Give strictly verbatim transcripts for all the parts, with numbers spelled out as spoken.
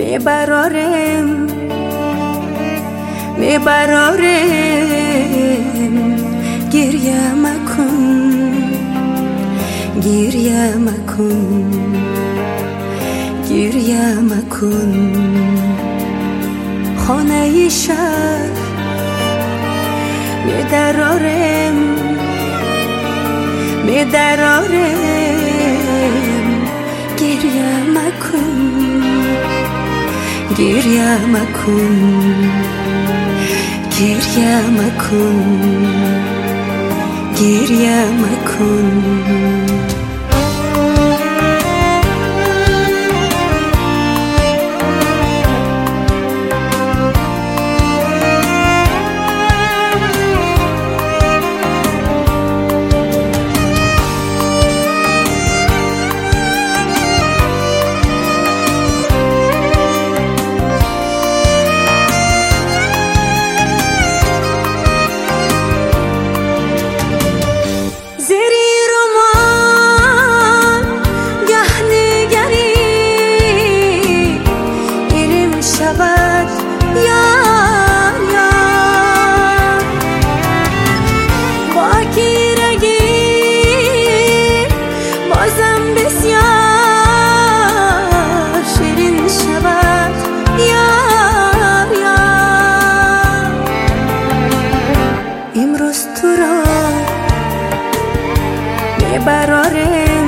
میبرارم میبرارم گریه مکن گریه مکن گریه مکن خانه شهر میدرارم میدرارم گریه مکن گریه مکن گریه مکن گریه مکن میبرارم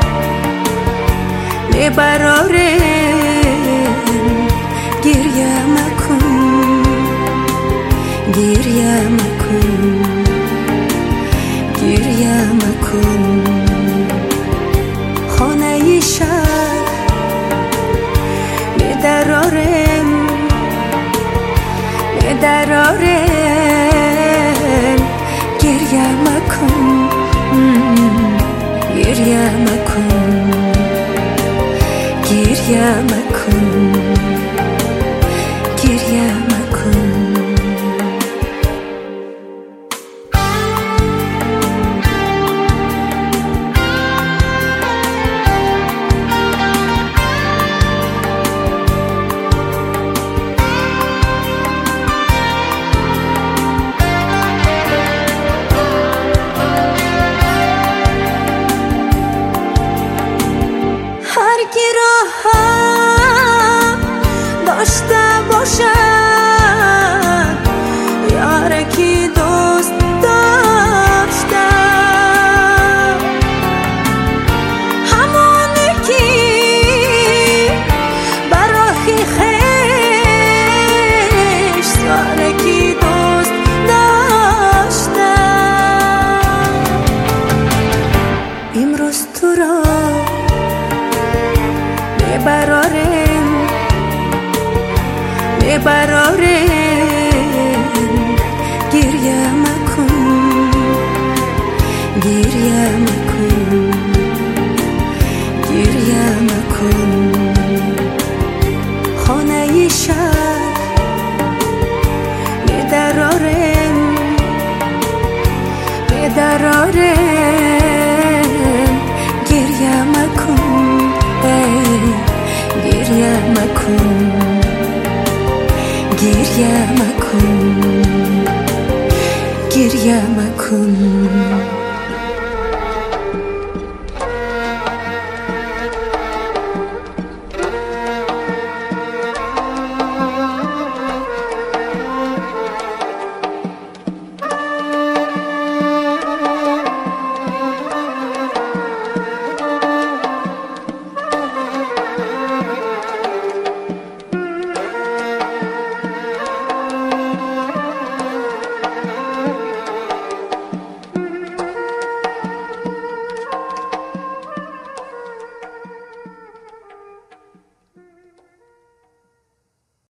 میبرارم گریه مکن گریه مکن گریه مکن خانه شهر میدرارم میدرارم گریه مکن گریه مکن گریه مکن گریه مکن داشته باشد یارکی دوست داشته همانی که برای خیش یارکی دوست داشته امروز تو را میبرارم میبرارم گریه مکن گریه مکن گریه مکن خانه شهر میدرارم میدرارم گریه مکن گریه مکن گریه مکن گریه مکن